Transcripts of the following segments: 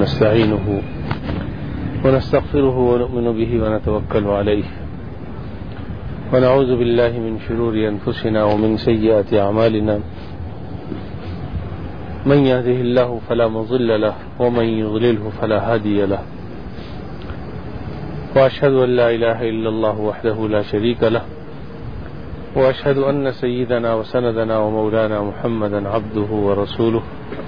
ونستعينه ونستغفره ونؤمن به ونتوكل عليه ونعوذ بالله من شرور أنفسنا ومن سيئات أعمالنا من يهده الله فلا مضل له ومن يضلله فلا هادي له وأشهد أن لا إله إلا الله وحده لا شريك له وأشهد أن سيدنا وسندنا ومولانا محمدا عبده ورسوله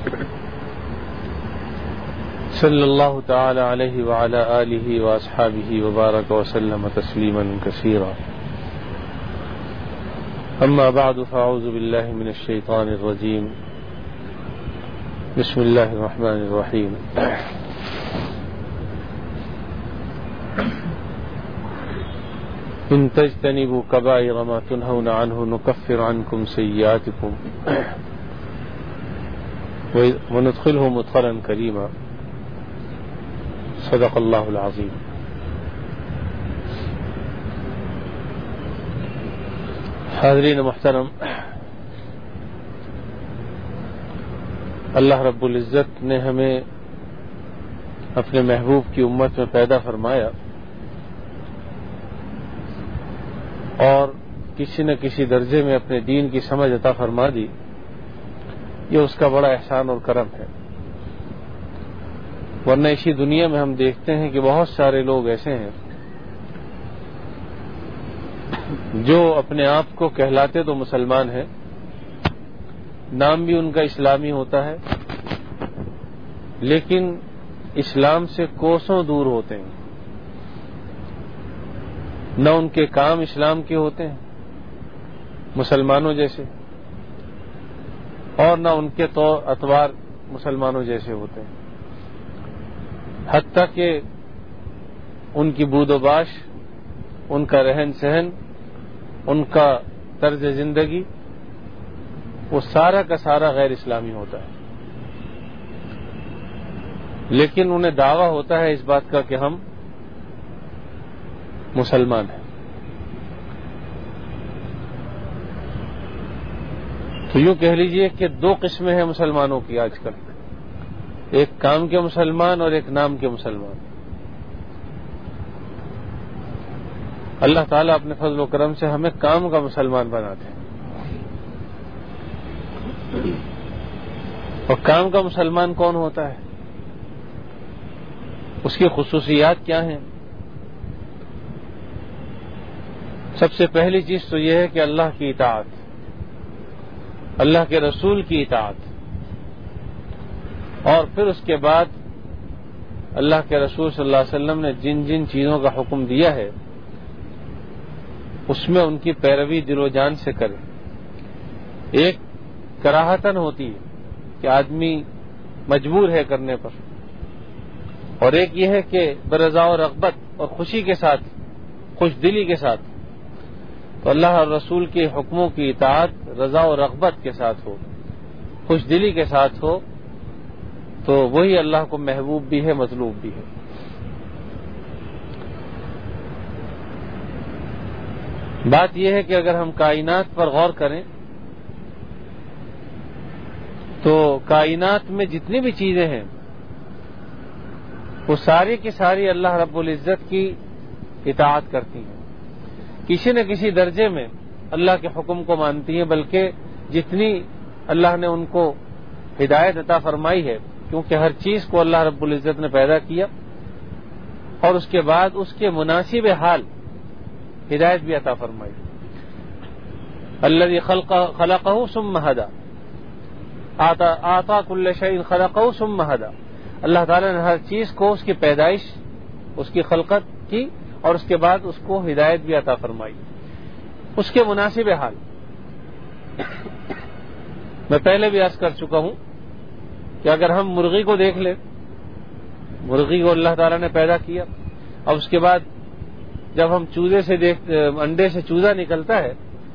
صلى الله تعالى عليه وعلى آله وأصحابه وبارك وسلم تسليما كثيرا أما بعد فأعوذ بالله من الشيطان الرجيم بسم الله الرحمن الرحيم إن تجتنبوا كبائر ما تنهون عنه نكفر عنكم سيئاتكم وندخله مدخلا كريما صدق اللہ العظیم. حاضرین محترم، اللہ رب العزت نے ہمیں اپنے محبوب کی امت میں پیدا فرمایا اور کسی نہ کسی درجے میں اپنے دین کی سمجھ عطا فرما دی. یہ اس کا بڑا احسان اور کرم ہے، ورنہ اسی دنیا میں ہم دیکھتے ہیں کہ بہت سارے لوگ ایسے ہیں جو اپنے آپ کو کہلاتے تو مسلمان ہیں، نام بھی ان کا اسلامی ہوتا ہے، لیکن اسلام سے کوسوں دور ہوتے ہیں. نہ ان کے کام اسلام کے ہوتے ہیں مسلمانوں جیسے، اور نہ ان کے طور اطوار مسلمانوں جیسے ہوتے ہیں، حتیٰ کہ ان کی بود و باش، ان کا رہن سہن، ان کا طرز زندگی وہ سارا کا سارا غیر اسلامی ہوتا ہے. لیکن انہیں دعویٰ ہوتا ہے اس بات کا کہ ہم مسلمان ہیں. تو یوں کہہ لیجئے کہ دو قسمیں ہیں مسلمانوں کی آج کل، ایک کام کے مسلمان اور ایک نام کے مسلمان. اللہ تعالیٰ اپنے فضل و کرم سے ہمیں کام کا مسلمان بناتے ہیں. اور کام کا مسلمان کون ہوتا ہے، اس کی خصوصیات کیا ہیں؟ سب سے پہلی چیز تو یہ ہے کہ اللہ کی اطاعت، اللہ کے رسول کی اطاعت، اور پھر اس کے بعد اللہ کے رسول صلی اللہ علیہ وسلم نے جن جن چیزوں کا حکم دیا ہے اس میں ان کی پیروی دل و جان سے کرے. ایک کراہتن ہوتی ہے کہ آدمی مجبور ہے کرنے پر، اور ایک یہ ہے کہ برضا و رغبت اور خوشی کے ساتھ، خوش دلی کے ساتھ. تو اللہ اور رسول کے حکموں کی اطاعت رضا و رغبت کے ساتھ ہو، خوش دلی کے ساتھ ہو، تو وہی اللہ کو محبوب بھی ہے، مطلوب بھی ہے. بات یہ ہے کہ اگر ہم کائنات پر غور کریں تو کائنات میں جتنی بھی چیزیں ہیں وہ ساری کی ساری اللہ رب العزت کی اطاعت کرتی ہیں، کسی نہ کسی درجے میں اللہ کے حکم کو مانتی ہیں، بلکہ جتنی اللہ نے ان کو ہدایت عطا فرمائی ہے، کیونکہ ہر چیز کو اللہ رب العزت نے پیدا کیا اور اس کے بعد اس کے مناسب حال ہدایت بھی عطا فرمائی. الذی خلقہ ثم ہدی، اعطى كل شيء خلقه ثم هدى. اللہ تعالیٰ نے ہر چیز کو اس کی پیدائش، اس کی خلقت کی اور اس کے بعد اس کو ہدایت بھی عطا فرمائی، اس کے مناسب حال. میں پہلے بھی عرض کر چکا ہوں کہ اگر ہم مرغی کو دیکھ لیں، مرغی کو اللہ تعالیٰ نے پیدا کیا، اب اس کے بعد جب ہم چوزے سے انڈے سے چوزا نکلتا ہے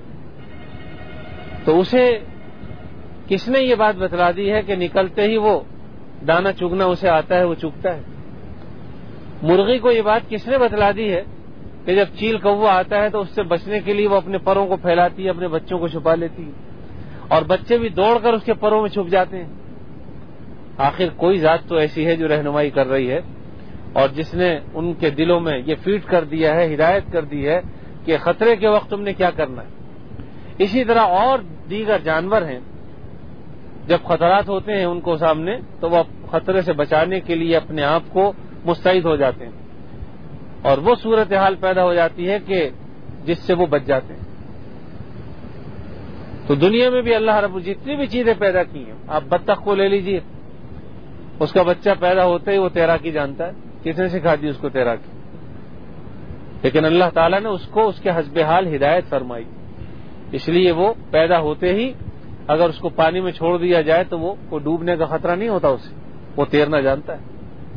تو اسے کس نے یہ بات بتلا دی ہے کہ نکلتے ہی وہ دانا چگنا اسے آتا ہے، وہ چگتا ہے؟ مرغی کو یہ بات کس نے بتلا دی ہے کہ جب چیل کوا آتا ہے تو اس سے بچنے کے لیے وہ اپنے پروں کو پھیلاتی ہے، اپنے بچوں کو چھپا لیتی ہے، اور بچے بھی دوڑ کر اس کے پروں میں چھپ جاتے ہیں؟ آخر کوئی ذات تو ایسی ہے جو رہنمائی کر رہی ہے اور جس نے ان کے دلوں میں یہ فیڈ کر دیا ہے، ہدایت کر دی ہے کہ خطرے کے وقت تم نے کیا کرنا ہے۔ اسی طرح اور دیگر جانور ہیں، جب خطرات ہوتے ہیں ان کو سامنے تو وہ خطرے سے بچانے کے لیے اپنے آپ کو مستعد ہو جاتے ہیں اور وہ صورتحال پیدا ہو جاتی ہے کہ جس سے وہ بچ جاتے ہیں۔ تو دنیا میں بھی اللہ رب جتنی بھی چیزیں پیدا کی ہیں، آپ بطخ کو لے لیجئے، اس کا بچہ پیدا ہوتے ہی وہ تیراکی جانتا ہے، کس نے سکھا دی اس کو تیراکی؟ لیکن اللہ تعالیٰ نے اس کو اس کے حسب حال ہدایت فرمائی، اس لیے وہ پیدا ہوتے ہی اگر اس کو پانی میں چھوڑ دیا جائے تو وہ ڈوبنے کا خطرہ نہیں ہوتا اسے، وہ تیرنا جانتا ہے۔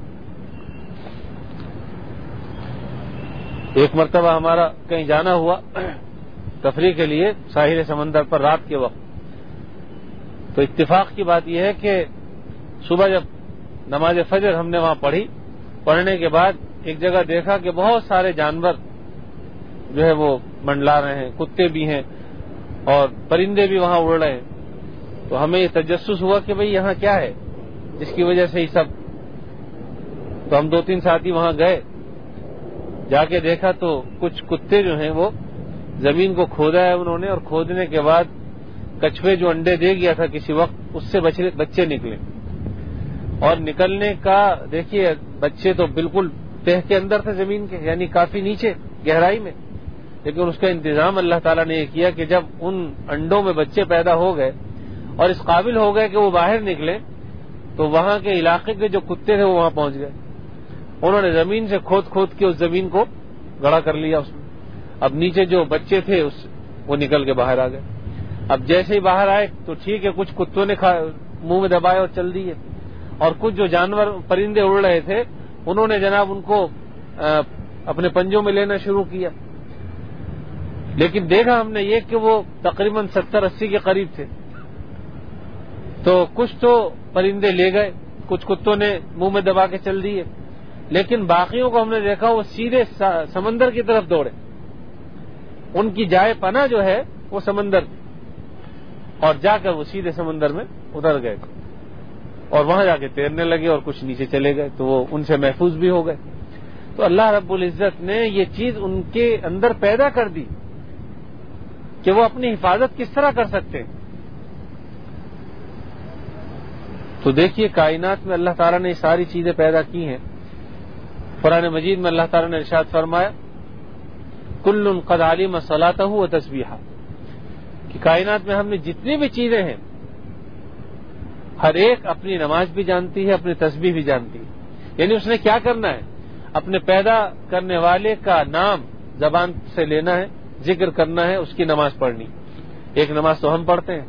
ایک مرتبہ ہمارا کہیں جانا ہوا تفریح کے لیے ساحل سمندر پر رات کے وقت، تو اتفاق کی بات یہ ہے کہ صبح جب نماز فجر ہم نے وہاں پڑھنے کے بعد ایک جگہ دیکھا کہ بہت سارے جانور جو ہے وہ منڈلا رہے ہیں، کتے بھی ہیں اور پرندے بھی وہاں اڑ رہے ہیں۔ تو ہمیں یہ تجسس ہوا کہ بھئی یہاں کیا ہے جس کی وجہ سے یہ سب، تو ہم 2-3 ساتھی وہاں گئے، جا کے دیکھا تو کچھ کتے جو ہیں وہ زمین کو کھودا ہے انہوں نے، اور کھودنے کے بعد کچھوے جو انڈے دے گیا تھا کسی وقت اس سے بچے نکلے، اور نکلنے کا دیکھیے بچے تو بالکل تہ کے اندر تھے زمین کے، یعنی کافی نیچے گہرائی میں، لیکن اس کا انتظام اللہ تعالیٰ نے یہ کیا کہ جب ان انڈوں میں بچے پیدا ہو گئے اور اس قابل ہو گئے کہ وہ باہر نکلے تو وہاں کے علاقے کے جو کتے تھے وہ وہاں پہنچ گئے، انہوں نے زمین سے کھود کے اس زمین کو گڑھا کر لیا اس میں۔ اب نیچے جو بچے تھے وہ نکل کے باہر آ گئے۔ اب جیسے ہی باہر آئے تو ٹھیک ہے، کچھ کتوں نے منہ میں دبائے اور چل دیے، اور کچھ جو جانور پرندے اڑ رہے تھے انہوں نے جناب ان کو اپنے پنجوں میں لینا شروع کیا، لیکن دیکھا ہم نے یہ کہ وہ تقریباً 70-80 کے قریب تھے، تو کچھ تو پرندے لے گئے، کچھ کتوں نے منہ میں دبا کے چل دیے، لیکن باقیوں کو ہم نے دیکھا وہ سیدھے سمندر کی طرف دوڑے، ان کی جائے پناہ جو ہے وہ سمندر تھی، اور جا کر وہ سیدھے سمندر میں اتر گئے اور وہاں جا کے تیرنے لگے، اور کچھ نیچے چلے گئے تو وہ ان سے محفوظ بھی ہو گئے۔ تو اللہ رب العزت نے یہ چیز ان کے اندر پیدا کر دی کہ وہ اپنی حفاظت کس طرح کر سکتے ہیں۔ تو دیکھیے کائنات میں اللہ تعالیٰ نے یہ ساری چیزیں پیدا کی ہیں۔ قرآن مجید میں اللہ تعالیٰ نے ارشاد فرمایا کل قد علم صلاتہ و تسبیحہ، کہ کائنات میں ہم نے جتنی بھی چیزیں ہیں ہر ایک اپنی نماز بھی جانتی ہے، اپنی تسبیح بھی جانتی ہے، یعنی اس نے کیا کرنا ہے، اپنے پیدا کرنے والے کا نام زبان سے لینا ہے، ذکر کرنا ہے، اس کی نماز پڑھنی۔ ایک نماز تو ہم پڑھتے ہیں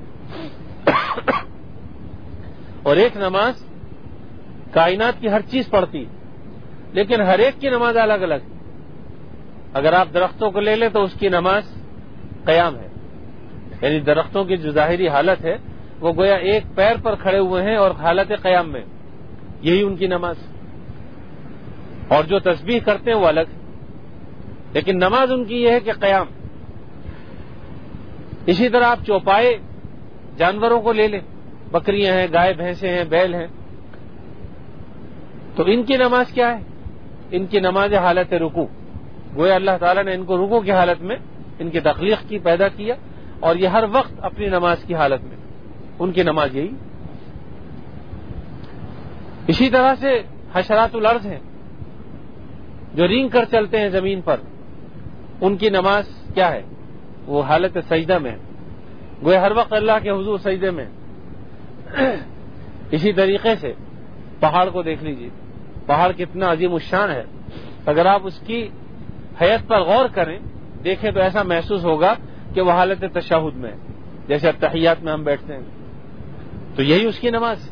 اور ایک نماز کائنات کی ہر چیز پڑھتی، لیکن ہر ایک کی نماز الگ الگ۔ اگر آپ درختوں کو لے لیں تو اس کی نماز قیام ہے، یعنی درختوں کی جو ظاہری حالت ہے وہ گویا ایک پیر پر کھڑے ہوئے ہیں اور حالت قیام میں، یہی ان کی نماز۔ اور جو تسبیح کرتے ہیں وہ الگ، لیکن نماز ان کی یہ ہے کہ قیام۔ اسی طرح آپ چوپائے جانوروں کو لے لیں، بکریاں ہیں، گائے بھینسیں ہیں، بیل ہیں، تو ان کی نماز کیا ہے؟ ان کی نماز حالت رکوع، گویا اللہ تعالیٰ نے ان کو رکوع کی حالت میں ان کی تخلیق کی، پیدا کیا، اور یہ ہر وقت اپنی نماز کی حالت میں، ان کی نماز یہی۔ اسی طرح سے حشرات الارض ہیں جو رینگ کر چلتے ہیں زمین پر، ان کی نماز کیا ہے؟ وہ حالت سجدہ میں ہے، گویا ہر وقت اللہ کے حضور سجدے میں ہے۔ اسی طریقے سے پہاڑ کو دیکھ لیجیے، پہاڑ کتنا عظیم الشان ہے، اگر آپ اس کی حیت پر غور کریں دیکھیں تو ایسا محسوس ہوگا کہ وہ حالت تشہد میں ہے، جیسے التحیات میں ہم بیٹھتے ہیں، تو یہی اس کی نماز۔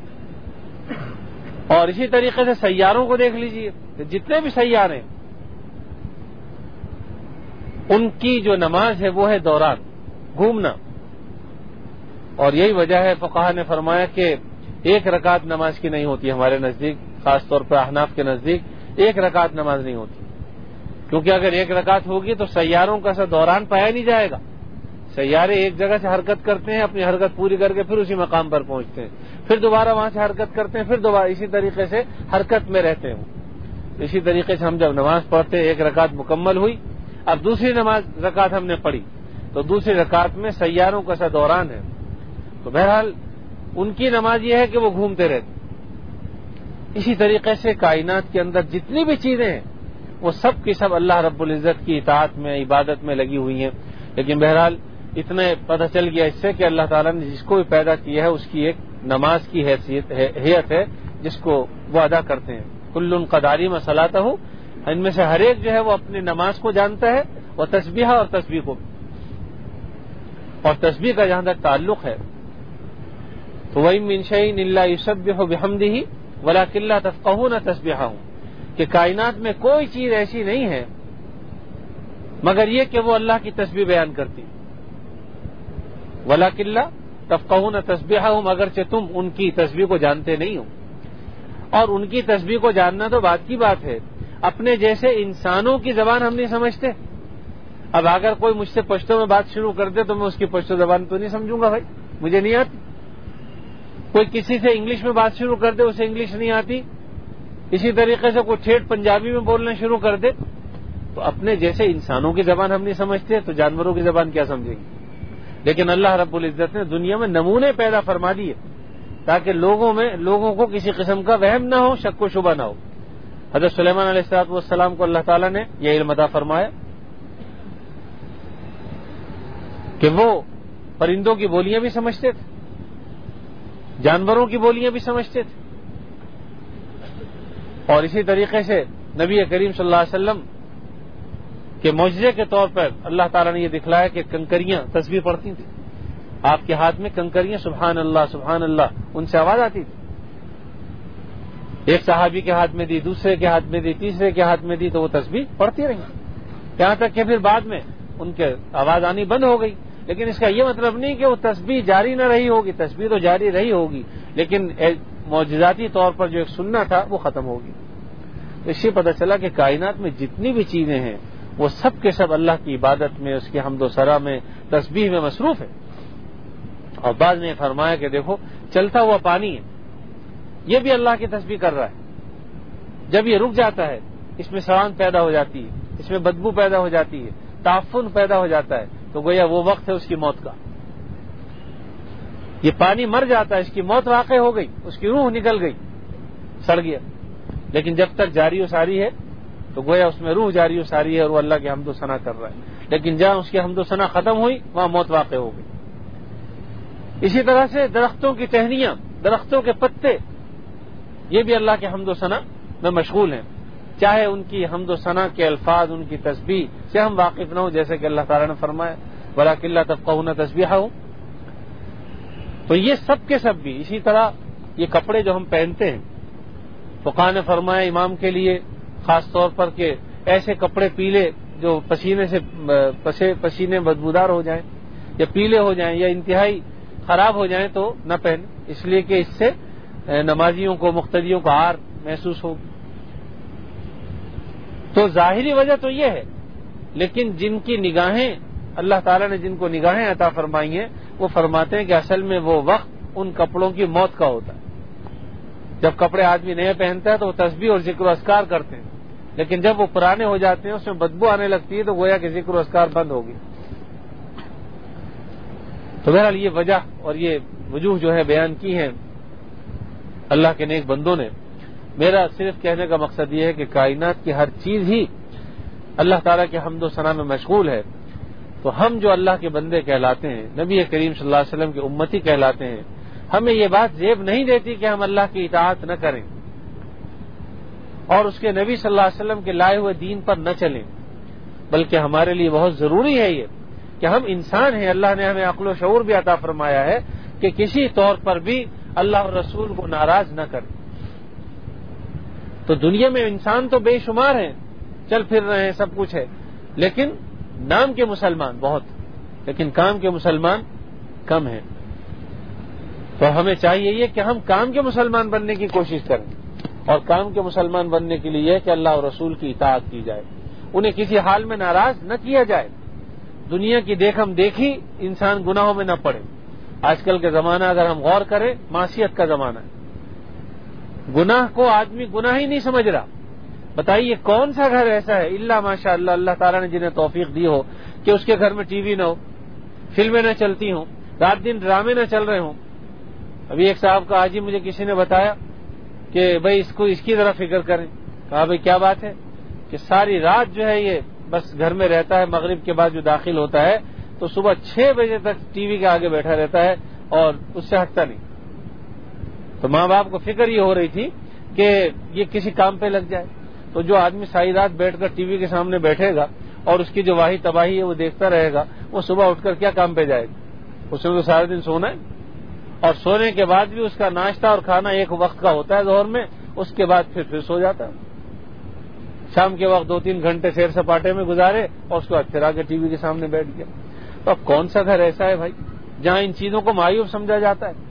اور اسی طریقے سے سیاروں کو دیکھ لیجیے، جتنے بھی سیارے ہیں ان کی جو نماز ہے وہ ہے دوران، گھومنا، اور یہی وجہ ہے فقہا نے فرمایا کہ ایک رکعت نماز کی نہیں ہوتی ہمارے نزدیک، خاص طور پر احناف کے نزدیک ایک رکعت نماز نہیں ہوتی، کیونکہ اگر ایک رکعت ہوگی تو سیاروں کا دوران پایا نہیں جائے گا۔ سیارے ایک جگہ سے حرکت کرتے ہیں، اپنی حرکت پوری کر کے پھر اسی مقام پر پہنچتے ہیں، پھر دوبارہ وہاں سے حرکت کرتے ہیں، پھر دوبارہ اسی طریقے سے حرکت میں رہتے ہیں. اسی طریقے سے ہم جب نماز پڑھتے ایک رکعت مکمل ہوئی، اب دوسری رکعت ہم نے پڑھی تو دوسری رکعت میں سیاروں کا سا دوران ہے. تو بہرحال ان کی نماز یہ ہے کہ وہ گھومتے رہتے. اسی طریقے سے کائنات کے اندر جتنی بھی چیزیں ہیں وہ سب کی سب اللہ رب العزت کی اطاعت میں، عبادت میں لگی ہوئی ہیں. لیکن بہرحال اتنے پتہ چل گیا اس سے کہ اللہ تعالیٰ نے جس کو بھی پیدا کیا ہے اس کی ایک نماز کی حیثیت ہے جس کو وہ ادا کرتے ہیں. کل قد علم صلاتہ، ان میں سے ہر ایک جو ہے وہ اپنی نماز کو جانتا ہے، وہ تسبیحہ اور تسبیح کو، اور تسبیح کا جہاں تک تعلق ہے تو وَإِن مِّن شَيْءٍ إِلَّا يُسَبِّحُ بِحَمْدِهِ وَلَٰكِن لَّا تَفْقَهُونَ تَسْبِيحَهُ، کہ کائنات میں کوئی چیز ایسی نہیں ہے مگر یہ کہ وہ اللہ کی تسبیح بیان کرتی. وَلَٰكِن لَّا تَفْقَهُونَ تَسْبِيحَهُمْ، اگرچہ تم ان کی تسبیح کو جانتے نہیں ہو. اور ان کی تسبیح کو جاننا تو بات کی بات ہے، اپنے جیسے انسانوں کی زبان ہم نہیں سمجھتے. اب اگر کوئی مجھ سے پشتو میں بات شروع کر دے تو میں اس کی پشتو زبان تو نہیں سمجھوں گا، بھائی مجھے نہیں آتی. کوئی کسی سے انگلش میں بات شروع کر دے، اسے انگلش نہیں آتی. اسی طریقے سے کوئی ٹھیٹ پنجابی میں بولنا شروع کر دے تو اپنے جیسے انسانوں کی زبان ہم نہیں سمجھتے تو جانوروں کی زبان کیا سمجھیں گے. لیکن اللہ رب العزت نے دنیا میں نمونے پیدا فرما دیے تاکہ لوگوں کو کسی قسم کا وہم نہ ہو، شک و شبہ نہ ہو. حضرت سلیمان علیہ السلام کو اللہ تعالیٰ نے یہ علم عطا فرمایا کہ وہ پرندوں کی بولیاں بھی سمجھتے تھے، جانوروں کی بولیاں بھی سمجھتے تھے. اور اسی طریقے سے نبی کریم صلی اللہ علیہ وسلم کے معجزے کے طور پر اللہ تعالیٰ نے یہ دکھلایا کہ کنکریاں تسبیح پڑھتی تھیں. آپ کے ہاتھ میں کنکریاں سبحان اللہ سبحان اللہ ان سے آواز آتی تھی. ایک صحابی کے ہاتھ میں دی، دوسرے کے ہاتھ میں دی، تیسرے کے ہاتھ میں دی تو وہ تسبیح پڑھتی رہی، یہاں تک کہ پھر بعد میں ان کے آواز آنی بند ہو گئی. لیکن اس کا یہ مطلب نہیں کہ وہ تسبیح جاری نہ رہی ہوگی، تسبیح تو جاری رہی ہوگی، لیکن معجزاتی طور پر جو ایک سننا تھا وہ ختم ہوگی. اس سے پتہ چلا کہ کائنات میں جتنی بھی چیزیں ہیں وہ سب کے سب اللہ کی عبادت میں، اس کی حمد و ثنا میں، تسبیح میں مصروف ہے. اور بعض نے فرمایا کہ دیکھو چلتا ہوا پانی ہے، یہ بھی اللہ کی تسبیح کر رہا ہے. جب یہ رک جاتا ہے اس میں سڑان پیدا ہو جاتی ہے، اس میں بدبو پیدا ہو جاتی ہے، تعفن پیدا ہو جاتا ہے تو گویا وہ وقت ہے اس کی موت کا. یہ پانی مر جاتا ہے، اس کی موت واقع ہو گئی، اس کی روح نکل گئی، سڑ گیا. لیکن جب تک جاری و ساری ہے تو گویا اس میں روح جاری و ساری ہے اور وہ اللہ کی حمد و ثنا کر رہا ہے. لیکن جہاں اس کی حمد و ثنا ختم ہوئی وہاں موت واقع ہو گئی. اسی طرح سے درختوں کی ٹہنیاں، درختوں کے پتے، یہ بھی اللہ کے حمد و ثنا میں مشغول ہیں، چاہے ان کی حمد و ثنا کے الفاظ، ان کی تسبیح سے ہم واقف نہ ہوں، جیسے کہ اللہ تعالیٰ نے فرمایا وَلَٰكِن لَّا تَفْقَهُونَ تَسْبِيحَهُمْ. تو یہ سب کے سب بھی اسی طرح یہ کپڑے جو ہم پہنتے ہیں، فقہاء نے فرمایا امام کے لیے خاص طور پر کہ ایسے کپڑے پیلے جو پسینے بدبودار ہو جائیں یا پیلے ہو جائیں یا انتہائی خراب ہو جائیں تو نہ پہنے، اس لیے کہ اس سے نمازیوں کو، مقتدیوں کو عار محسوس ہوگی. تو ظاہری وجہ تو یہ ہے، لیکن جن کی نگاہیں اللہ تعالیٰ نے جن کو نگاہیں عطا فرمائی ہیں وہ فرماتے ہیں کہ اصل میں وہ وقت ان کپڑوں کی موت کا ہوتا ہے. جب کپڑے آدمی نئے پہنتا ہے تو وہ تسبیح اور ذکر و اذکار کرتے ہیں، لیکن جب وہ پرانے ہو جاتے ہیں اس میں بدبو آنے لگتی ہے تو گویا کہ ذکر و اذکار بند ہوگی. تو بہرحال یہ وجہ اور یہ وجوہ جو ہے بیان کی ہیں اللہ کے نیک بندوں نے. میرا صرف کہنے کا مقصد یہ ہے کہ کائنات کی ہر چیز ہی اللہ تعالیٰ کے حمد و ثنا میں مشغول ہے. تو ہم جو اللہ کے بندے کہلاتے ہیں، نبی کریم صلی اللہ علیہ وسلم کے امتی کہلاتے ہیں، ہمیں یہ بات زیب نہیں دیتی کہ ہم اللہ کی اطاعت نہ کریں اور اس کے نبی صلی اللہ علیہ وسلم کے لائے ہوئے دین پر نہ چلیں، بلکہ ہمارے لیے بہت ضروری ہے یہ کہ ہم انسان ہیں. اللہ نے ہمیں عقل و شعور بھی عطا فرمایا ہے کہ کسی طور پر بھی اللہ اور رسول کو ناراض نہ کریں. تو دنیا میں انسان تو بے شمار ہیں، چل پھر رہے ہیں، سب کچھ ہے، لیکن نام کے مسلمان بہت، لیکن کام کے مسلمان کم ہیں. تو ہمیں چاہیے یہ کہ ہم کام کے مسلمان بننے کی کوشش کریں، اور کام کے مسلمان بننے کے لیے یہ کہ اللہ اور رسول کی اطاعت کی جائے، انہیں کسی حال میں ناراض نہ کیا جائے. دنیا کی دیکھم دیکھی انسان گناہوں میں نہ پڑے، آج کل کا زمانہ اگر ہم غور کریں معصیت کا زمانہ ہے. گناہ کو آدمی گناہ ہی نہیں سمجھ رہا. بتائیے کون سا گھر ایسا ہے الا ماشاء اللہ اللہ تعالیٰ نے جنہیں توفیق دی ہو کہ اس کے گھر میں ٹی وی نہ ہو, فلمیں نہ چلتی ہوں, رات دن ڈرامے نہ چل رہے ہوں. ابھی ایک صاحب کا آج ہی مجھے کسی نے بتایا کہ بھائی اس کی ذرا فکر کریں. کہا بھائی کیا بات ہے؟ کہ ساری رات جو ہے یہ بس گھر میں رہتا ہے, مغرب کے بعد جو داخل ہوتا ہے تو صبح 6 بجے تک ٹی وی کے آگے بیٹھا رہتا ہے اور اس سے ہٹتا نہیں. تو ماں باپ کو فکر یہ ہو رہی تھی کہ یہ کسی کام پہ لگ جائے. تو جو آدمی ساری رات بیٹھ کر ٹی وی کے سامنے بیٹھے گا اور اس کی جو واہی تباہی ہے وہ دیکھتا رہے گا, وہ صبح اٹھ کر کیا کام پہ جائے گا؟ اس نے تو سارے دن سونا ہے, اور سونے کے بعد بھی اس کا ناشتہ اور کھانا ایک وقت کا ہوتا ہے ظہر میں, اس کے بعد پھر سو جاتا ہے. شام کے وقت 2-3 گھنٹے سیر سپاٹے میں گزارے اور اس کے بعد پھر آ کے ٹی وی کے سامنے بیٹھ گیا. تو اب کون سا گھر ایسا ہے بھائی جہاں ان چیزوں کو معیوب سمجھا جاتا ہے؟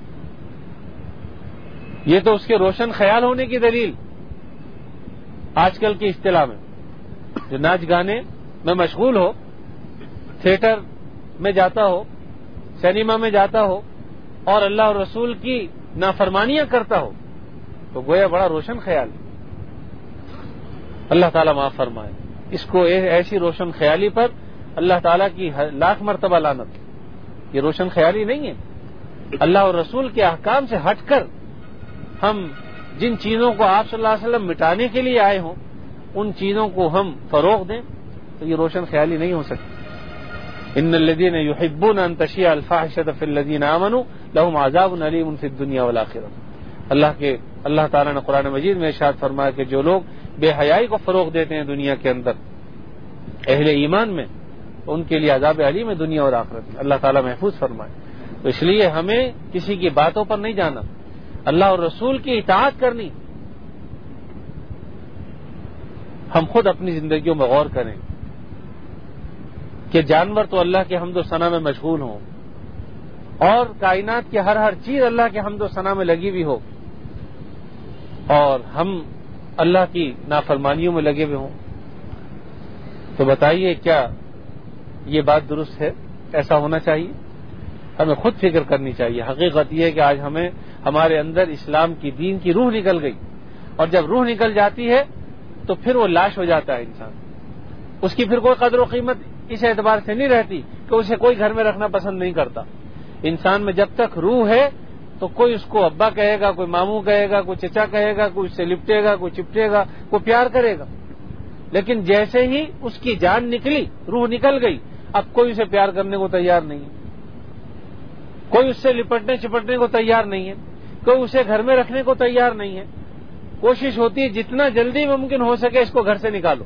یہ تو اس کے روشن خیال ہونے کی دلیل آج کل کی اصطلاح میں جو ناچ گانے میں مشغول ہو, تھیٹر میں جاتا ہو, سینما میں جاتا ہو اور اللہ اور رسول کی نافرمانیاں کرتا ہو, تو گویا بڑا روشن خیال. اللہ تعالیٰ معاف فرمائے. اس کو ایسی روشن خیالی پر اللہ تعالیٰ کی لاکھ مرتبہ لعنت. یہ روشن خیالی نہیں ہے. اللہ اور رسول کے احکام سے ہٹ کر ہم جن چیزوں کو آپ صلی اللہ علیہ وسلم مٹانے کے لیے آئے ہوں ان چیزوں کو ہم فروغ دیں تو یہ روشن خیالی نہیں ہو سکتی. ان الذين يحبون ان تشيع الفاحشة في الذين آمنوا لهم عذاب أليم في الدنيا والآخرة. اللہ تعالیٰ نے قرآن مجید میں ارشاد فرمایا کہ جو لوگ بے حیائی کو فروغ دیتے ہیں دنیا کے اندر اہل ایمان میں, ان کے لیے عذاب علیم ہے دنیا اور آخرت میں. اللہ تعالیٰ محفوظ فرمائے. تو اس لیے ہمیں کسی کی باتوں پر نہیں جانا, اللہ اور رسول کی اطاعت کرنی. ہم خود اپنی زندگیوں میں غور کریں کہ جانور تو اللہ کے حمد و ثنا میں مشغول ہوں اور کائنات کی ہر چیز اللہ کے حمد و ثنا میں لگی ہوئی ہو, اور ہم اللہ کی نافرمانیوں میں لگے ہوئے ہوں. تو بتائیے کیا یہ بات درست ہے؟ ایسا ہونا چاہیے؟ ہمیں خود فکر کرنی چاہیے. حقیقت یہ ہے کہ آج ہمارے اندر اسلام کی دین کی روح نکل گئی, اور جب روح نکل جاتی ہے تو پھر وہ لاش ہو جاتا ہے انسان. اس کی پھر کوئی قدر و قیمت اس اعتبار سے نہیں رہتی کہ اسے کوئی گھر میں رکھنا پسند نہیں کرتا. انسان میں جب تک روح ہے تو کوئی اس کو ابا کہے گا, کوئی ماموں کہے گا, کوئی چچا کہے گا, کوئی اس سے لپٹے گا, کوئی چپٹے گا, کوئی پیار کرے گا. لیکن جیسے ہی اس کی جان نکلی, روح نکل گئی, اب کوئی اسے پیار کرنے کو تیار نہیں ہے, کوئی اس سے لپٹنے چپٹنے کو تیار نہیں ہے, کوئی اسے گھر میں رکھنے کو تیار نہیں ہے. کوشش ہوتی ہے جتنا جلدی ممکن ہو سکے اس کو گھر سے نکالو.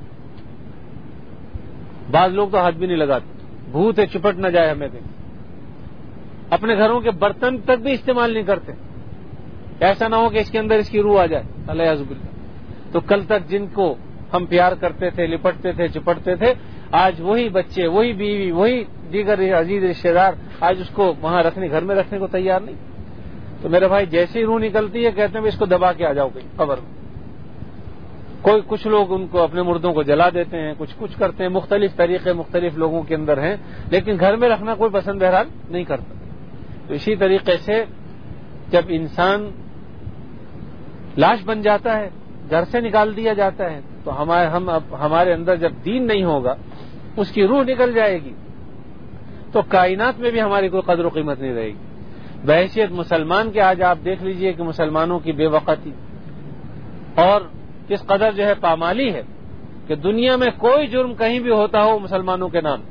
بعض لوگ تو ہاتھ بھی نہیں لگاتے, بھوت ہے چپٹ نہ جائے ہمیں. اپنے گھروں کے برتن تک بھی استعمال نہیں کرتے, ایسا نہ ہو کہ اس کے اندر اس کی روح آ جائے. علیہ باللہ. تو کل تک جن کو ہم پیار کرتے تھے, لپٹتے تھے, چپٹتے تھے, آج وہی بچے, وہی بیوی, وہی دیگر عزیز رشتے دار آج اس کو وہاں رکھنے, گھر میں رکھنے کو تیار نہیں. تو میرے بھائی جیسے ہی روح نکلتی ہے کہتے ہیں اس کو دبا کے آ جاؤ کہیں قبر میں. کچھ لوگ ان کو اپنے مردوں کو جلا دیتے ہیں, کچھ کرتے ہیں, مختلف طریقے مختلف لوگوں کے اندر ہیں, لیکن گھر میں رکھنا کوئی پسند بہرحال نہیں کرتا. تو اسی طریقے سے جب انسان لاش بن جاتا ہے, گھر سے نکال دیا جاتا ہے, تو ہمارے اندر جب دین نہیں ہوگا, اس کی روح نکل جائے گی, تو کائنات میں بھی ہماری کوئی قدر و قیمت نہیں رہے گی. بحیثیت مسلمان کے آج آپ دیکھ لیجئے کہ مسلمانوں کی بے وقتی اور کس قدر جو ہے پامالی ہے کہ دنیا میں کوئی جرم کہیں بھی ہوتا ہو مسلمانوں کے نام.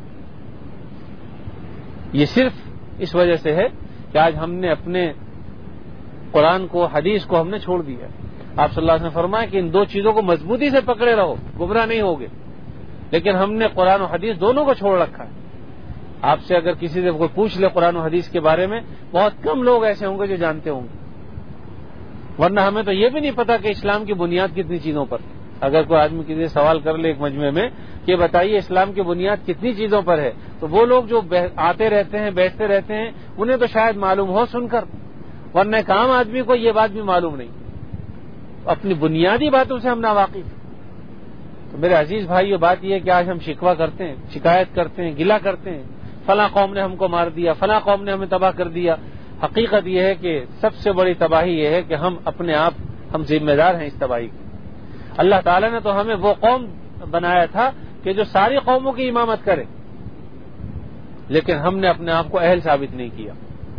یہ صرف اس وجہ سے ہے کہ آج ہم نے اپنے قرآن کو, حدیث کو ہم نے چھوڑ دیا. آپ صلی اللہ علیہ وسلم نے فرمایا کہ ان دو چیزوں کو مضبوطی سے پکڑے رہو, گمراہ نہیں ہوگے. لیکن ہم نے قرآن و حدیث دونوں کو چھوڑ رکھا ہے. آپ سے اگر کسی سے کوئی پوچھ لے قرآن و حدیث کے بارے میں, بہت کم لوگ ایسے ہوں گے جو جانتے ہوں گے. ورنہ ہمیں تو یہ بھی نہیں پتا کہ اسلام کی بنیاد کتنی چیزوں پر. اگر کوئی آدمی کسی سے سوال کر لے ایک مجمع میں کہ بتائیے اسلام کی بنیاد کتنی چیزوں پر ہے, تو وہ لوگ جو آتے رہتے ہیں, بیٹھتے رہتے ہیں, انہیں تو شاید معلوم ہو سن کر, ورنہ ایک عام آدمی کو یہ بات بھی معلوم نہیں. اپنی بنیادی باتوں سے ہم ناواقف. تو میرے عزیز بھائی, یہ بات یہ ہے کہ آج ہم شکوہ کرتے ہیں, شکایت کرتے ہیں, گلہ کرتے ہیں, فلاں قوم نے ہم کو مار دیا، فلاں قوم نے ہمیں تباہ کر دیا. حقیقت یہ ہے کہ سب سے بڑی تباہی یہ ہے کہ ہم اپنے آپ ہم ذمہ دار ہیں اس تباہی کی. اللہ تعالیٰ نے تو ہمیں وہ قوم بنایا تھا کہ جو ساری قوموں کی امامت کرے، لیکن ہم نے اپنے آپ کو اہل ثابت نہیں کیا.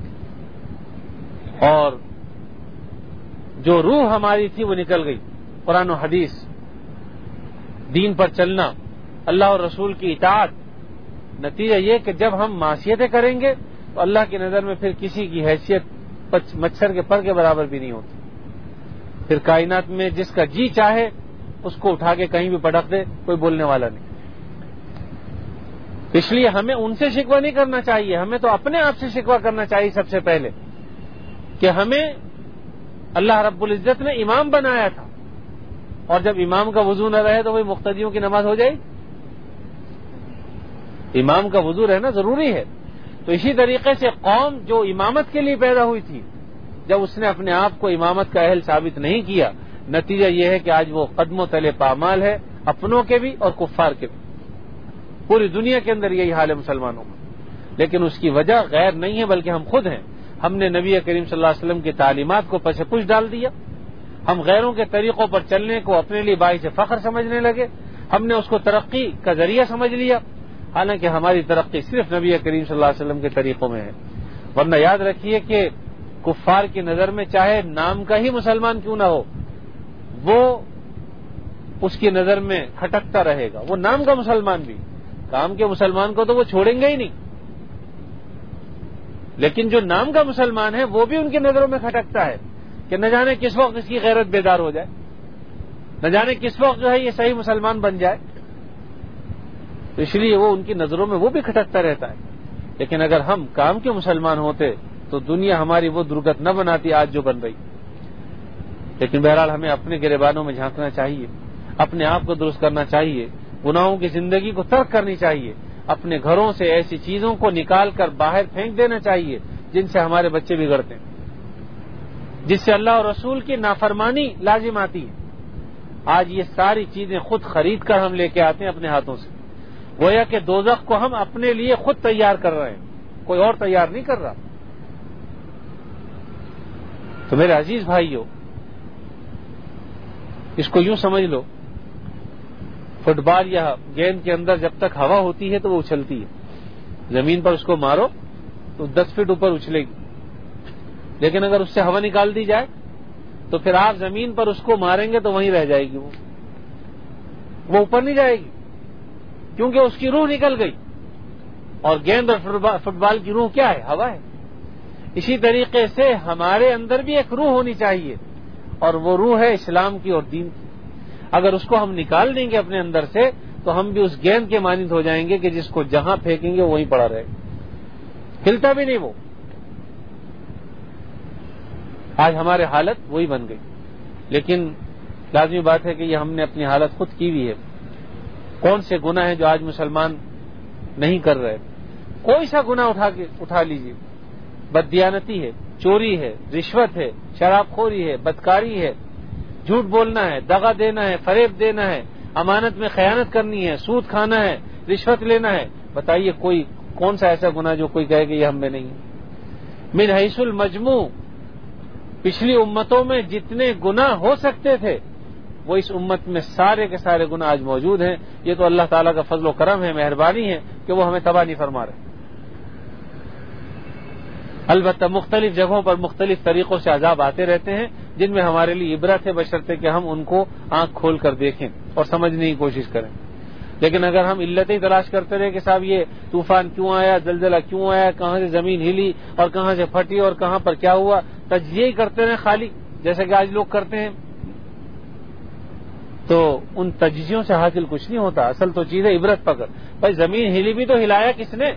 اور جو روح ہماری تھی وہ نکل گئی. قرآن و حدیث، دین پر چلنا، اللہ اور رسول کی اطاعت. نتیجہ یہ کہ جب ہم معصیتیں کریں گے تو اللہ کی نظر میں پھر کسی کی حیثیت مچھر کے پر کے برابر بھی نہیں ہوتی. پھر کائنات میں جس کا جی چاہے اس کو اٹھا کے کہیں بھی پٹک دے، کوئی بولنے والا نہیں. اس لیے ہمیں ان سے شکوہ نہیں کرنا چاہیے، ہمیں تو اپنے آپ سے شکوہ کرنا چاہیے سب سے پہلے کہ ہمیں اللہ رب العزت نے امام بنایا تھا، اور جب امام کا وضو نہ رہے تو وہی مقتدیوں کی نماز ہو جائے. امام کا وضو رہنا ضروری ہے. تو اسی طریقے سے قوم جو امامت کے لیے پیدا ہوئی تھی، جب اس نے اپنے آپ کو امامت کا اہل ثابت نہیں کیا، نتیجہ یہ ہے کہ آج وہ قدم و تلے پامال ہے، اپنوں کے بھی اور کفار کے بھی. پوری دنیا کے اندر یہی حال ہے مسلمانوں کا. لیکن اس کی وجہ غیر نہیں ہے بلکہ ہم خود ہیں. ہم نے نبی کریم صلی اللہ علیہ وسلم کی تعلیمات کو پس پش ڈال دیا. ہم غیروں کے طریقوں پر چلنے کو اپنے لیے باعث فخر سمجھنے لگے. ہم نے اس کو ترقی کا ذریعہ سمجھ لیا، حالانکہ ہماری ترقی صرف نبی کریم صلی اللہ علیہ وسلم کے طریقوں میں ہے. ورنہ یاد رکھیے کہ کفار کی نظر میں چاہے نام کا ہی مسلمان کیوں نہ ہو، وہ اس کی نظر میں کھٹکتا رہے گا. وہ نام کا مسلمان بھی، کام کے مسلمان کو تو وہ چھوڑیں گے ہی نہیں، لیکن جو نام کا مسلمان ہے وہ بھی ان کی نظروں میں کھٹکتا ہے کہ نہ جانے کس وقت اس کی غیرت بیدار ہو جائے، نہ جانے کس وقت جو ہے یہ صحیح مسلمان بن جائے. تو اس لیے وہ ان کی نظروں میں وہ بھی کھٹکتا رہتا ہے. لیکن اگر ہم کام کے مسلمان ہوتے تو دنیا ہماری وہ درگت نہ بناتی آج جو بن رہی. لیکن بہرحال ہمیں اپنے گریبانوں میں جھانکنا چاہیے، اپنے آپ کو درست کرنا چاہیے، گناہوں کی زندگی کو ترک کرنی چاہیے، اپنے گھروں سے ایسی چیزوں کو نکال کر باہر پھینک دینا چاہیے جن سے ہمارے بچے بگڑتے ہیں، جس سے اللہ اور رسول کی نافرمانی لازم آتی ہے. آج یہ ساری چیزیں خود خرید کر ہم لے کے آتے ہیں اپنے ہاتھوں سے. گویا کہ دوزخ کو ہم اپنے لیے خود تیار کر رہے ہیں، کوئی اور تیار نہیں کر رہا. تو میرے عزیز بھائیو، اس کو یوں سمجھ لو، فٹ بال یا گیند کے اندر جب تک ہوا ہوتی ہے تو وہ اچھلتی ہے. زمین پر اس کو مارو تو 10 فٹ اوپر اچھلے گی، لیکن اگر اس سے ہوا نکال دی جائے تو پھر آپ زمین پر اس کو ماریں گے تو وہیں رہ جائے گی، وہ اوپر نہیں جائے گی، کیونکہ اس کی روح نکل گئی. اور گیند اور فٹ بال کی روح کیا ہے؟ ہوا ہے. اسی طریقے سے ہمارے اندر بھی ایک روح ہونی چاہیے، اور وہ روح ہے اسلام کی اور دین کی. اگر اس کو ہم نکال دیں گے اپنے اندر سے تو ہم بھی اس گیند کے مانند ہو جائیں گے کہ جس کو جہاں پھینکیں گے وہیں پڑا رہے گا، ہلتا بھی نہیں وہ. آج ہمارے حالت وہی بن گئی. لیکن لازمی بات ہے کہ یہ ہم نے اپنی حالت خود کی ہوئی ہے. کون سے گناہ ہیں جو آج مسلمان نہیں کر رہے؟ کوئی سا گناہ اٹھا لیجیے، بددیانتی ہے، چوری ہے، رشوت ہے، شراب خوری ہے، بدکاری ہے، جھوٹ بولنا ہے، دغا دینا ہے، فریب دینا ہے، امانت میں خیانت کرنی ہے، سود کھانا ہے، رشوت لینا ہے. بتائیے کوئی کون سا ایسا گناہ جو کوئی کہے کہ یہ ہم میں نہیں ہے؟ من حیث المجموع پچھلی امتوں میں جتنے گناہ ہو سکتے تھے وہ اس امت میں سارے کے سارے گناہ آج موجود ہیں. یہ تو اللہ تعالیٰ کا فضل و کرم ہے، مہربانی ہے کہ وہ ہمیں تباہ نہیں فرما رہے. البتہ مختلف جگہوں پر مختلف طریقوں سے عذاب آتے رہتے ہیں جن میں ہمارے لیے عبرت ہے، بشرطے کہ ہم ان کو آنکھ کھول کر دیکھیں اور سمجھنے کی کوشش کریں. لیکن اگر ہم علتیں تلاش کرتے رہے کہ صاحب یہ طوفان کیوں آیا، زلزلہ کیوں آیا، کہاں سے زمین ہلی اور کہاں سے پھٹی اور کہاں پر کیا ہوا، تجزیہ ہی کرتے رہے خالی جیسا کہ آج لوگ کرتے ہیں، تو ان تجزیوں سے حاصل کچھ نہیں ہوتا. اصل تو چیز ہے عبرت پکڑ. بھائی زمین ہلی بھی تو ہلایا کس نے؟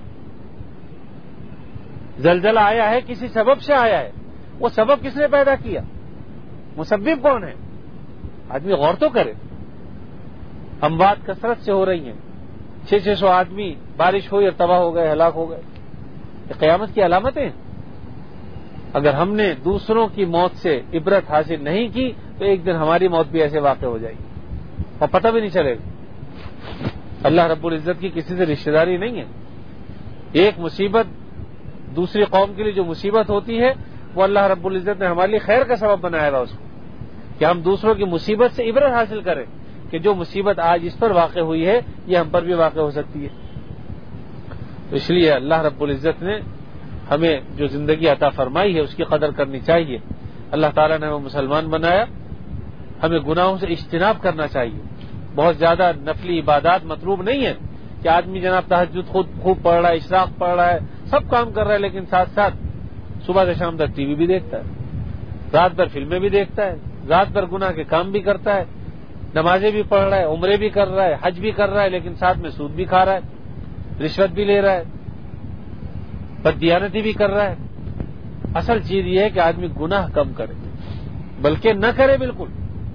زلزلہ آیا ہے کسی سبب سے آیا ہے، وہ سبب کس نے پیدا کیا؟ مسبب کون ہے؟ آدمی غور تو کرے. اموات کثرت سے ہو رہی ہیں، 600 آدمی بارش ہوئی اور تباہ ہو گئے، ہلاک ہو گئے. یہ قیامت کی علامتیں. اگر ہم نے دوسروں کی موت سے عبرت حاصل نہیں کی تو ایک دن ہماری موت بھی ایسے واقع ہو جائے گی اور پتہ بھی نہیں چلے گا. اللہ رب العزت کی کسی سے رشتہ داری نہیں ہے. ایک مصیبت دوسری قوم کے لیے جو مصیبت ہوتی ہے وہ اللہ رب العزت نے ہمارے لیے خیر کا سبب بنایا تھا اس کو، کہ ہم دوسروں کی مصیبت سے عبرت حاصل کریں کہ جو مصیبت آج اس پر واقع ہوئی ہے یہ ہم پر بھی واقع ہو سکتی ہے۔ تو اس لیے اللہ رب العزت نے ہمیں جو زندگی عطا فرمائی ہے اس کی قدر کرنی چاہیے۔ اللہ تعالیٰ نے ہمیں مسلمان بنایا، ہمیں گناہوں سے اجتناب کرنا چاہیے۔ بہت زیادہ نفلی عبادات مطلوب نہیں ہے کہ آدمی جناب تہجد خود خوب پڑھ رہا ہے، اشراق پڑھ رہا ہے، سب کام کر رہا ہے، لیکن ساتھ ساتھ صبح سے شام تک ٹی وی بھی دیکھتا ہے، رات بھر فلمیں بھی دیکھتا ہے، رات بھر گناہ کے کام بھی کرتا ہے، نمازیں بھی پڑھ رہا ہے، عمرے بھی کر رہا ہے، حج بھی کر رہا ہے، لیکن ساتھ میں سود بھی کھا رہا ہے، رشوت بھی لے رہا ہے، بددیانتی بھی کر رہا ہے۔ اصل چیز یہ ہے کہ آدمی گناہ کم کرے، بلکہ نہ کرے، بالکل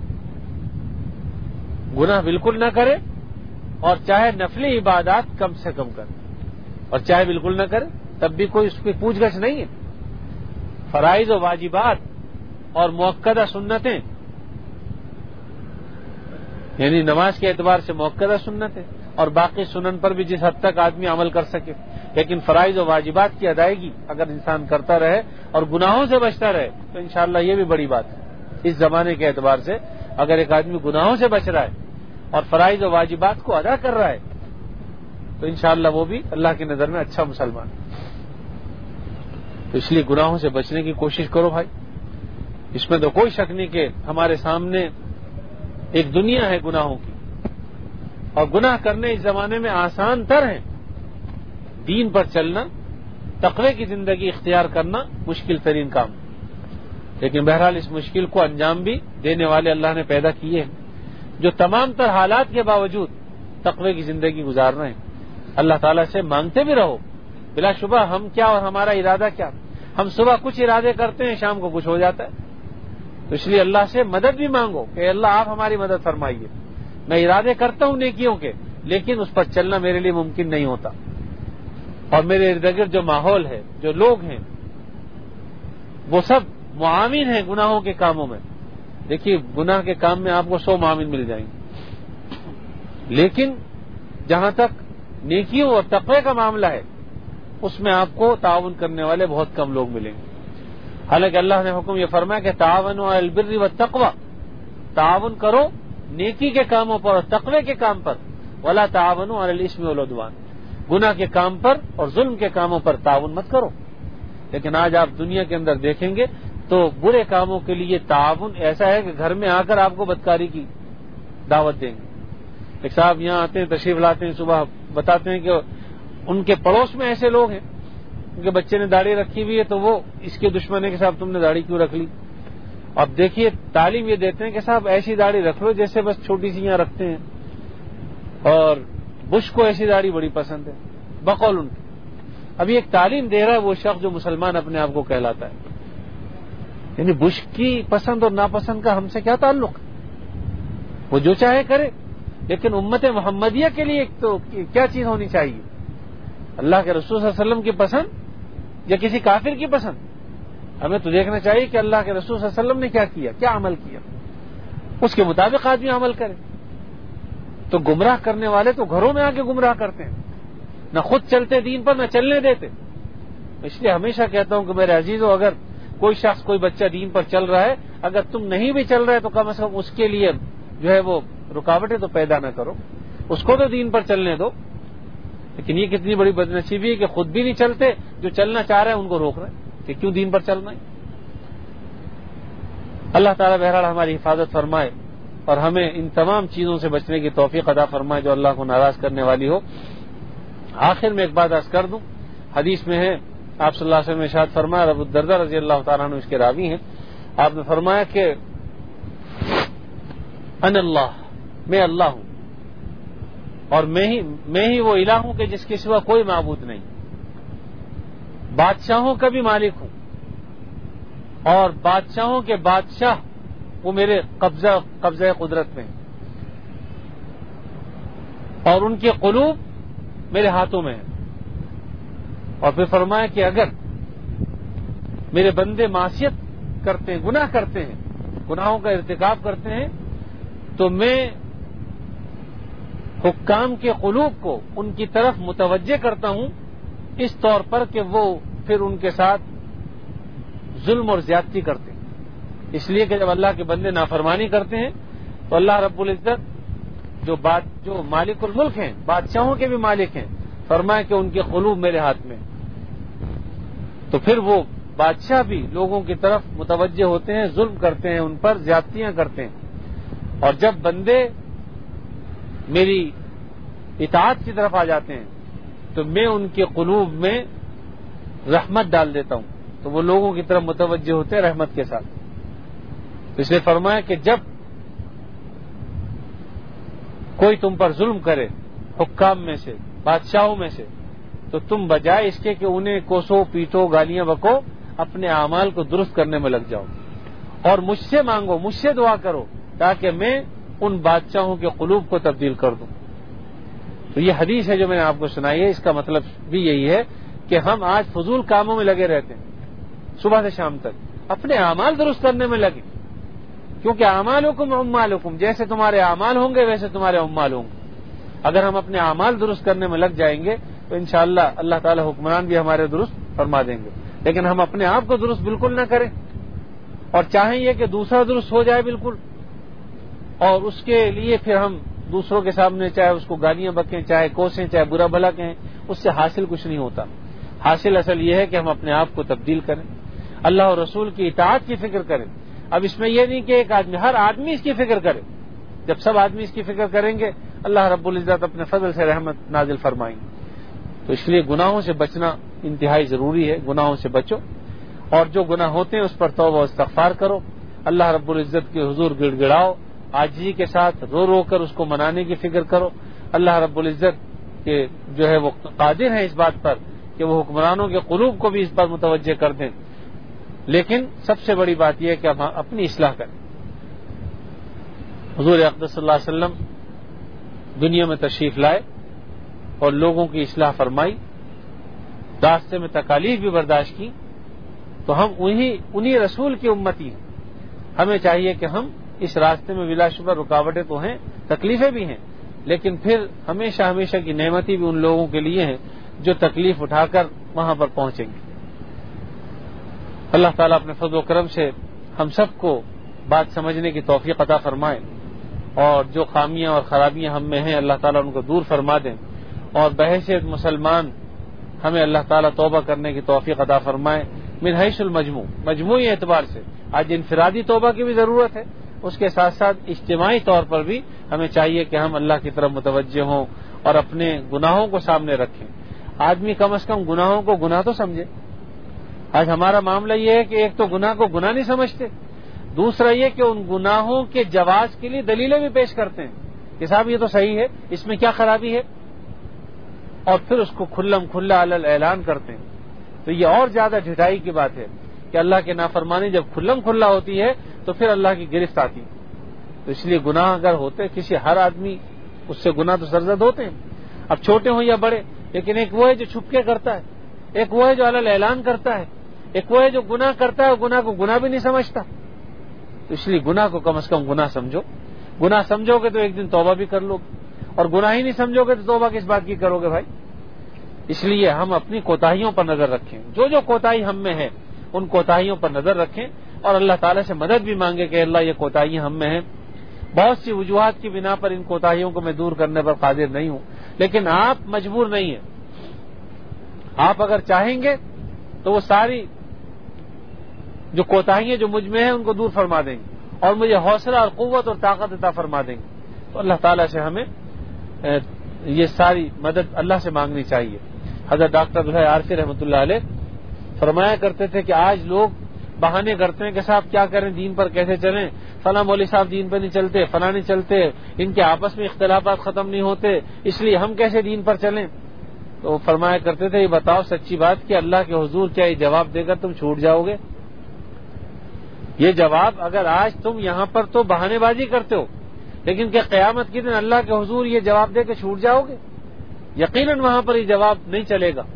گناہ بالکل نہ کرے، اور چاہے نفلی عبادات کم سے کم کرے، اور چاہے بالکل نہ کرے تب بھی کوئی اس کی پوچھ گچھ نہیں ہے۔ فرائض و واجبات اور مؤکدہ سنتیں، یعنی نماز کے اعتبار سے مؤکدہ سنتیں اور باقی سنن پر بھی جس حد تک آدمی عمل کر سکے، لیکن فرائض و واجبات کی ادائیگی اگر انسان کرتا رہے اور گناہوں سے بچتا رہے تو انشاءاللہ یہ بھی بڑی بات ہے۔ اس زمانے کے اعتبار سے اگر ایک آدمی گناہوں سے بچ رہا ہے اور فرائض و واجبات کو ادا کر رہا ہے تو انشاءاللہ وہ بھی اللہ کی نظر میں اچھا مسلمان ہے۔ تو اس لیے گناہوں سے بچنے کی کوشش کرو بھائی، اس میں تو کوئی شک نہیں کہ ہمارے سامنے ایک دنیا ہے گناہوں کی، اور گناہ کرنے اس زمانے میں آسان تر ہیں۔ دین پر چلنا، تقوی کی زندگی اختیار کرنا مشکل ترین کام، لیکن بہرحال اس مشکل کو انجام بھی دینے والے اللہ نے پیدا کیے ہیں، جو تمام تر حالات کے باوجود تقوی کی زندگی گزار رہے ہیں۔ اللہ تعالیٰ سے مانگتے بھی رہو، بلا شبہ ہم کیا اور ہمارا ارادہ کیا، ہم صبح کچھ ارادے کرتے ہیں، شام کو کچھ ہو جاتا ہے، تو اس لیے اللہ سے مدد بھی مانگو کہ اللہ آپ ہماری مدد فرمائیے۔ میں ارادے کرتا ہوں نیکیوں کے، لیکن اس پر چلنا میرے لیے ممکن نہیں ہوتا، اور میرے ارد گرد جو ماحول ہے، جو لوگ ہیں، وہ سب معاون ہیں گناہوں کے کاموں میں۔ دیکھیے گناہ کے کام میں آپ کو 100 معاون مل جائیں گے، لیکن جہاں تک نیکیوں اور تقوی کا معاملہ ہے اس میں آپ کو تعاون کرنے والے بہت کم لوگ ملیں گے۔ حالانکہ اللہ نے حکم یہ فرمایا کہ تعاونوا علی البر والتقوی، تعاون کرو نیکی کے کاموں پر اور تقوی کے کام پر، ولا تعاونوا علی الاثم والعدوان، گناہ کے کام پر اور ظلم کے کاموں پر تعاون مت کرو۔ لیکن آج آپ دنیا کے اندر دیکھیں گے تو برے کاموں کے لیے تعاون ایسا ہے کہ گھر میں آ کر آپ کو بدکاری کی دعوت دیں گے۔ ایک صاحب یہاں آتے ہیں، تشریف لاتے ہیں، صبح بتاتے ہیں کہ ان کے پڑوس میں ایسے لوگ ہیں ان کے بچے نے داڑھی رکھی ہوئی ہے تو وہ اس کے دشمن ہے کہ صاحب تم نے داڑھی کیوں رکھ لی۔ اب دیکھیے تعلیم یہ دیتے ہیں کہ صاحب ایسی داڑھی رکھ لو جیسے بس چھوٹی سی یہاں رکھتے ہیں، اور بش کو ایسی داڑھی بڑی پسند ہے بقول ان کی۔ ابھی ایک تعلیم دے رہا ہے وہ شخص جو مسلمان اپنے آپ کو کہلاتا ہے، یعنی بش کی پسند اور ناپسند کا ہم سے کیا تعلق ہے، وہ جو چاہے کرے، لیکن امت محمدیہ کے لیے تو کیا چیز ہونی چاہیے؟ اللہ کے رسول صلی اللہ علیہ وسلم کی پسند یا کسی کافر کی پسند؟ ہمیں تو دیکھنا چاہیے کہ اللہ کے رسول صلی اللہ علیہ وسلم نے کیا کیا، کیا عمل کیا، اس کے مطابق آدمی عمل کرے۔ تو گمراہ کرنے والے تو گھروں میں آ کے گمراہ کرتے ہیں، نہ خود چلتے دین پر، نہ چلنے دیتے۔ اس لیے ہمیشہ کہتا ہوں کہ میرے عزیزوں، اگر کوئی شخص کوئی بچہ دین پر چل رہا ہے، اگر تم نہیں بھی چل رہے تو کم از کم اس کے لیے جو ہے وہ رکاوٹیں تو پیدا نہ کرو، اس کو تو دین پر چلنے دو۔ لیکن یہ کتنی بڑی بدنصیبی ہے کہ خود بھی نہیں چلتے، جو چلنا چاہ رہے ہیں ان کو روک رہے ہیں کہ کیوں دین پر چلنا ہے۔ اللہ تعالیٰ بہرحال ہماری حفاظت فرمائے اور ہمیں ان تمام چیزوں سے بچنے کی توفیق عطا فرمائے جو اللہ کو ناراض کرنے والی ہو۔ آخر میں ایک بات عرض کر دوں، حدیث میں ہے آپ صلی اللہ علیہ وسلم نے ارشاد فرمایا، ابو الدرداء رضی اللہ تعالیٰ عنہ اس کے راوی ہیں، آپ نے فرمایا کہ انا اللہ، میں اللہ ہوں، اور میں ہی وہ الہ ہوں کہ جس کے سوا کوئی معبود نہیں، بادشاہوں کا بھی مالک ہوں، اور بادشاہوں کے بادشاہ وہ میرے قبضہ قدرت میں ہیں، اور ان کے قلوب میرے ہاتھوں میں ہیں۔ اور پھر فرمایا کہ اگر میرے بندے معصیت کرتے ہیں، گناہ کرتے ہیں، گناہوں کا ارتکاب کرتے ہیں، تو میں حکام کے قلوب کو ان کی طرف متوجہ کرتا ہوں اس طور پر کہ وہ پھر ان کے ساتھ ظلم اور زیادتی کرتے ہیں. اس لیے کہ جب اللہ کے بندے نافرمانی کرتے ہیں تو اللہ رب العزت جو مالک الملک ہیں، بادشاہوں کے بھی مالک ہیں، فرمایا کہ ان کے قلوب میرے ہاتھ میں. تو پھر وہ بادشاہ بھی لوگوں کی طرف متوجہ ہوتے ہیں، ظلم کرتے ہیں، ان پر زیادتیاں کرتے ہیں. اور جب بندے میری اطاعت کی طرف آ جاتے ہیں تو میں ان کے قلوب میں رحمت ڈال دیتا ہوں، تو وہ لوگوں کی طرف متوجہ ہوتے ہیں رحمت کے ساتھ. اس لیے فرمایا کہ جب کوئی تم پر ظلم کرے حکام میں سے، بادشاہوں میں سے، تو تم بجائے اس کے کہ انہیں کوسو پیٹو گالیاں بکو، اپنے اعمال کو درست کرنے میں لگ جاؤ اور مجھ سے مانگو، مجھ سے دعا کرو تاکہ میں ان بادشاہوں کے قلوب کو تبدیل کر دوں. تو یہ حدیث ہے جو میں نے آپ کو سنائی ہے. اس کا مطلب بھی یہی ہے کہ ہم آج فضول کاموں میں لگے رہتے ہیں صبح سے شام تک، اپنے اعمال درست کرنے میں لگے، کیونکہ اعمالکم اموالکم، جیسے تمہارے اعمال ہوں گے ویسے تمہارے اموال ہوں گے. اگر ہم اپنے اعمال درست کرنے میں لگ جائیں گے تو انشاءاللہ اللہ تعالی حکمران بھی ہمارے درست فرما دیں گے. لیکن ہم اپنے آپ کو درست بالکل نہ کریں اور چاہیں یہ کہ دوسرا درست ہو جائے بالکل، اور اس کے لیے پھر ہم دوسروں کے سامنے چاہے اس کو گالیاں بکیں، چاہے کوسیں، چاہے برا بھلا کہیں، اس سے حاصل کچھ نہیں ہوتا. حاصل اصل یہ ہے کہ ہم اپنے آپ کو تبدیل کریں، اللہ اور رسول کی اطاعت کی فکر کریں. اب اس میں یہ نہیں کہ ایک آدمی، ہر آدمی اس کی فکر کرے. جب سب آدمی اس کی فکر کریں گے اللہ رب العزت اپنے فضل سے رحمت نازل فرمائیں گے. تو اس لیے گناہوں سے بچنا انتہائی ضروری ہے. گناہوں سے بچو اور جو گناہ ہوتے ہیں اس پر توبہ و استغفار کرو، اللہ رب العزت کے حضور گڑ گڑاؤ، عاجزی کے ساتھ رو رو کر اس کو منانے کی فکر کرو. اللہ رب العزت کے جو ہے وہ قادر ہیں اس بات پر کہ وہ حکمرانوں کے قلوب کو بھی اس پر متوجہ کر دیں. لیکن سب سے بڑی بات یہ ہے کہ ہم اپنی اصلاح کریں. حضور اقدس صلی اللہ علیہ وسلم دنیا میں تشریف لائے اور لوگوں کی اصلاح فرمائی، راستے میں تکالیف بھی برداشت کی. تو ہم انہی رسول کی امتی ہیں. ہمیں چاہیے کہ ہم اس راستے میں بلا شبہ رکاوٹیں تو ہیں، تکلیفیں بھی ہیں، لیکن پھر ہمیشہ ہمیشہ کی نعمتی بھی ان لوگوں کے لیے ہیں جو تکلیف اٹھا کر وہاں پر پہنچیں گے. اللہ تعالیٰ اپنے فضل و کرم سے ہم سب کو بات سمجھنے کی توفیق عطا فرمائے اور جو خامیاں اور خرابیاں ہم میں ہیں اللہ تعالیٰ ان کو دور فرما دیں، اور بحیثیت مسلمان ہمیں اللہ تعالیٰ توبہ کرنے کی توفیق عطا فرمائے. من حیث المجموع، مجموعی اعتبار سے آج انفرادی توبہ کی بھی ضرورت ہے، اس کے ساتھ ساتھ اجتماعی طور پر بھی ہمیں چاہیے کہ ہم اللہ کی طرف متوجہ ہوں اور اپنے گناہوں کو سامنے رکھیں. آدمی کم از کم گناہوں کو گناہ تو سمجھے. آج ہمارا معاملہ یہ ہے کہ ایک تو گناہ کو گناہ نہیں سمجھتے، دوسرا یہ کہ ان گناہوں کے جواز کے لیے دلیلیں بھی پیش کرتے ہیں کہ صاحب یہ تو صحیح ہے، اس میں کیا خرابی ہے، اور پھر اس کو کھلم کھلا علل اعلان کرتے ہیں. تو یہ اور زیادہ ڈھٹائی کی بات ہے کہ اللہ کے نافرمانی جب کھلم کھلا ہوتی ہے تو پھر اللہ کی گرفت آتی ہے. تو اس لیے گناہ اگر ہوتے ہر آدمی اس سے گناہ تو سرزد ہوتے ہیں، اب چھوٹے ہوں یا بڑے. لیکن ایک وہ ہے جو چھپ کے کرتا ہے، ایک وہ ہے جو علل اعلان کرتا ہے، ایک وہ ہے جو گناہ کرتا ہے اور گناہ کو گناہ بھی نہیں سمجھتا. تو اس لیے گناہ کو کم از کم گناہ سمجھو. گناہ سمجھو گے تو ایک دن توبہ بھی کر لو گے، اور گناہ ہی نہیں سمجھو گے تو توبہ کس بات کی کرو گے بھائی. اس لیے ہم اپنی کوتاہیوں پر نظر رکھیں، جو کوتاہی ہم میں ہے ان کوتاہیوں پر نظر رکھیں اور اللہ تعالیٰ سے مدد بھی مانگے کہ اللہ یہ کوتاہیاں ہم میں ہیں. بہت سی وجوہات کی بنا پر ان کوتاہیوں کو میں دور کرنے پر قادر نہیں ہوں، لیکن آپ مجبور نہیں ہیں. آپ اگر چاہیں گے تو وہ ساری جو کوتاہیاں جو مجھ میں ہیں ان کو دور فرما دیں گے اور مجھے حوصلہ اور قوت اور طاقت عطا فرما دیں گے. تو اللہ تعالیٰ سے ہمیں یہ ساری مدد اللہ سے مانگنی چاہیے. حضرت ڈاکٹر عبدالحی عارفی رحمۃ اللہ علیہ فرمایا کرتے تھے کہ آج لوگ بہانے کرتے ہیں کہ صاحب کیا کریں، دین پر کیسے چلیں، فلاں مولوی صاحب دین پر نہیں چلتے، فلاں نہیں چلتے، ان کے آپس میں اختلافات ختم نہیں ہوتے، اس لیے ہم کیسے دین پر چلیں. تو فرمایا کرتے تھے یہ بتاؤ سچی بات کہ اللہ کے حضور کیا یہ جواب دے کر تم چھوٹ جاؤ گے؟ یہ جواب اگر آج تم یہاں پر تو بہانے بازی کرتے ہو، لیکن کہ قیامت کے دن اللہ کے حضور یہ جواب دے کے چھوٹ جاؤ گے؟ یقیناً وہاں پر یہ جواب نہیں چلے گا.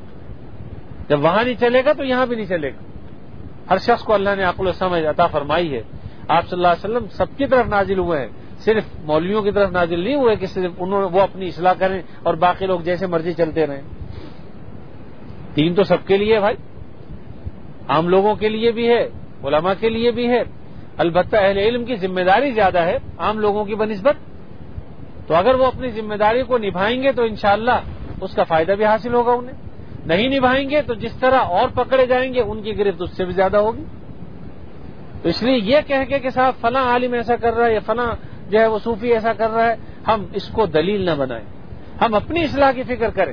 جب وہاں نہیں چلے گا تو یہاں بھی نہیں چلے گا. ہر شخص کو اللہ نے عقل و سمجھ عطا فرمائی ہے. آپ صلی اللہ علیہ وسلم سب کی طرف نازل ہوئے ہیں، صرف مولویوں کی طرف نازل نہیں ہوئے کہ صرف وہ اپنی اصلاح کریں اور باقی لوگ جیسے مرضی چلتے رہیں. دین تو سب کے لیے ہے بھائی، عام لوگوں کے لیے بھی ہے، علماء کے لیے بھی ہے، البتہ اہل علم کی ذمہ داری زیادہ ہے عام لوگوں کی بنسبت. تو اگر وہ اپنی ذمہ داری کو نبھائیں گے تو انشاءاللہ اس کا فائدہ بھی حاصل ہوگا انہیں. نہیں نبھائیں گے تو جس طرح اور پکڑے جائیں گے ان کی گرفت اس سے بھی زیادہ ہوگی. تو اس لیے یہ کہہ کے کہ صاحب فلاں عالم ایسا کر رہا ہے یا فلاں جو ہے وہ صوفی ایسا کر رہا ہے، ہم اس کو دلیل نہ بنائیں، ہم اپنی اصلاح کی فکر کریں.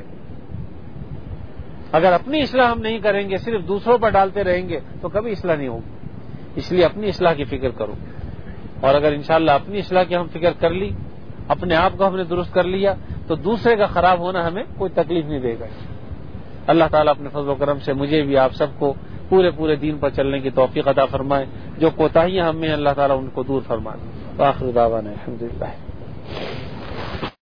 اگر اپنی اصلاح ہم نہیں کریں گے، صرف دوسروں پر ڈالتے رہیں گے تو کبھی اصلاح نہیں ہوگی. اس لیے اپنی اصلاح کی فکر کرو، اور اگر انشاءاللہ اپنی اصلاح کی ہم فکر کر لی، اپنے آپ کو ہم نے درست کر لیا، تو دوسرے کا خراب ہونا ہمیں کوئی تکلیف نہیں دے گا. اللہ تعالیٰ اپنے فضل و کرم سے مجھے بھی آپ سب کو پورے دین پر چلنے کی توفیق عطا فرمائے. جو کوتاہیاں ہم میں اللہ تعالیٰ ان کو دور فرمائے. آخر دعوانا الحمدللہ.